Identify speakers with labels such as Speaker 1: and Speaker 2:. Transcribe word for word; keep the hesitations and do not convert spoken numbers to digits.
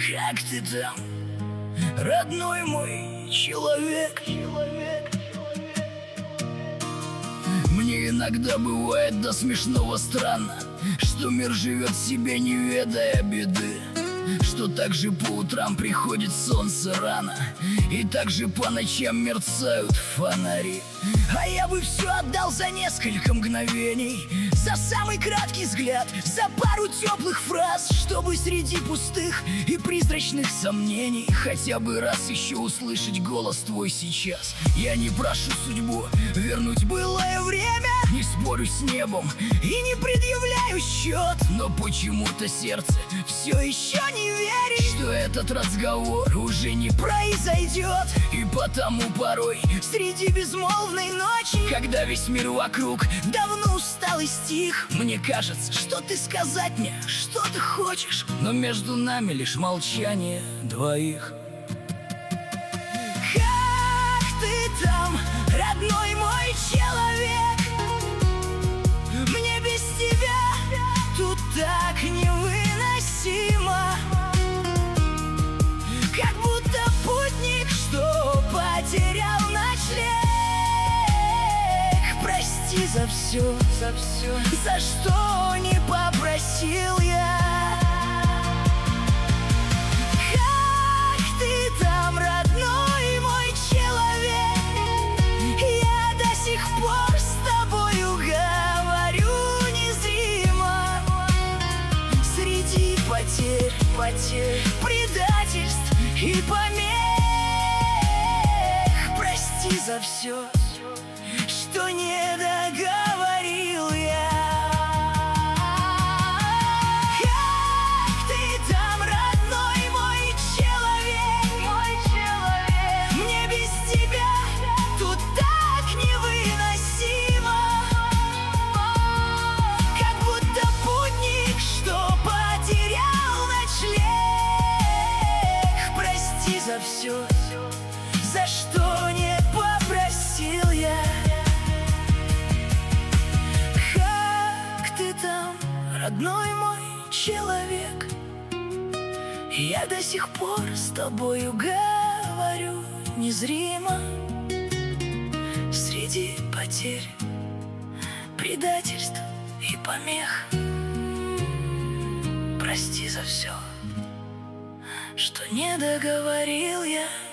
Speaker 1: Как ты там, родной мой человек? Мне иногда бывает до смешного странно, что мир живет себе, не ведая беды, что так же по утрам приходит солнце рано, и так же по ночам мерцают фонари. А я бы все отдал за несколько мгновений, за самый краткий взгляд, за пару теплых фраз, чтобы среди пустых и призрачных сомнений хотя бы раз еще услышать голос твой сейчас. Я не прошу судьбу вернуть былое время, не спорю с небом и не предъявляю счет, но почему-то сердце все еще не верит, что этот разговор уже не произойдет. И потому порой среди безмолвной ночи, когда весь мир вокруг давно устал и стих, мне кажется, что ты сказать мне, что ты хочешь, но между нами лишь молчание двоих. Как ты там, родной мой человек? Мне без тебя тут так невыносимо, как будто путник, что потерял ночлег. Прости за все, за все, за что не попросил я. Как ты там, родной мой человек? Я до сих пор с тобою говорю незримо, среди потерь, потерь, предательств и помех. Прости за все, что не договорил я. Как ты там, родной мой человек? Мой человек. Мне без тебя тут так невыносимо, как будто путник, что потерял ночлег. Прости за все, за что не попросил я. Как ты там, родной мой человек? Я до сих пор с тобою говорю незримо, среди потерь, предательств и помех. Прости за все, что не договорил я.